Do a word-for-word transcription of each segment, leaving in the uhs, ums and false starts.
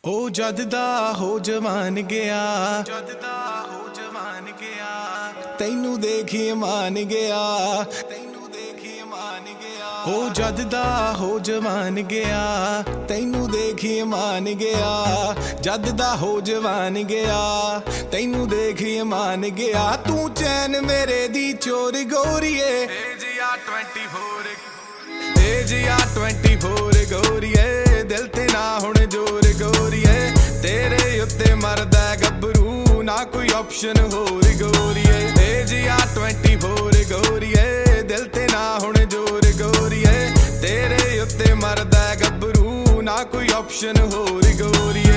ओ जद दा हो जवान गया, जद दा हो जवान गया, तैनू देखी मान गया, तैनू देखी मान गया। ओ जद दा हो जवान गया, तैनू देखी मान गया, जद दा हो जवान गया, तैनू देखी मान गया। तू चैन मेरे दी चोर गोरीए, एजिया ट्वेंटी फोर, एजिया ट्वेंटी फोर गोरीए, दिल ते ना हुण जोर गोरीए, तेरे उत्ते मरदा गबरू ना कोई ऑप्शन होर गोरीए। एजिया ट्वेंटी फोर गोरीए, दिल ते ना हुण जोर गोरीए, तेरे उत्ते मरदा गबरू ना कोई ऑप्शन होर गोरीए।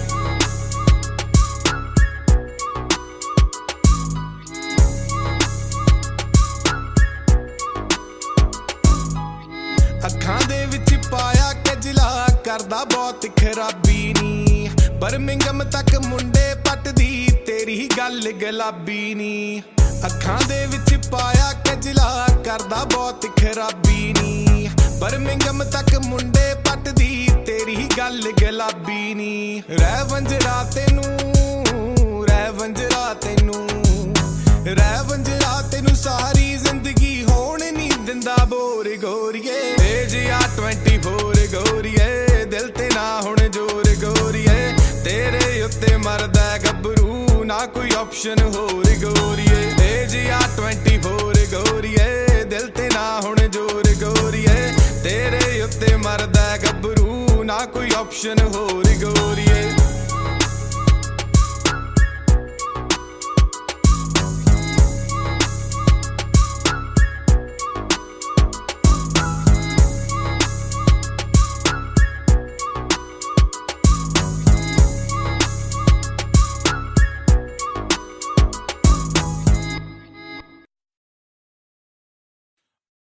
ਅੱਖਾਂ ਦੇ ਵਿੱਚ ਪਾਇਆ ਕਜਲਾ, ਕਰਦਾ ਬਹੁਤ ਖਰਾਬੀ ਨੀ, ਬਰਮਿੰਗਮ ਤੱਕ ਮੁੰਡੇ ਪੱਟਦੀ ਤੇਰੀ ਗੱਲ ਗੁਲਾਬੀ ਨੀ। ਅੱਖਾਂ ਦੇ ਵਿੱਚ ਪਾਇਆ ਕਜਲਾ, ਕਰਦਾ ਬਹੁਤ ਖਰਾਬੀ ਨੀ, ਬਰਮਿੰਗਮ ਤੱਕ ਮੁੰਡੇ ਪੱਟਦੀ ਤੇਰੀ ਗੱਲ ਗੁਲਾਬੀ ਨੀ। ਰਹਿ ਵੰਜਰਾ ਤੈਨੂੰ, ਰਹਿ ਵੰਜਰਾ ਤੈਨੂੰ, ਰਹਿ ਵੰਜਰਾ ਤੈਨੂੰ ਸਾਰੀ ਜ਼ਿੰਦਗੀ ਹੋਣ ਨੀ ਦਿੰਦਾ ਬੋਰ ਗੋਰੀਏ। एजिया ट्वेंटी फोर गोरीए, दिल ते ना हुण जोर गोरीए, तेरे उत्ते मरदा गबरू ना कोई ऑप्शन होर गोरीए। एजिया ट्वेंटी फोर गोरीए, दिल ते ना हुण जोर गोरीए, तेरे उत्ते मरदा गबरू ना कोई ऑप्शन होर गोरीए।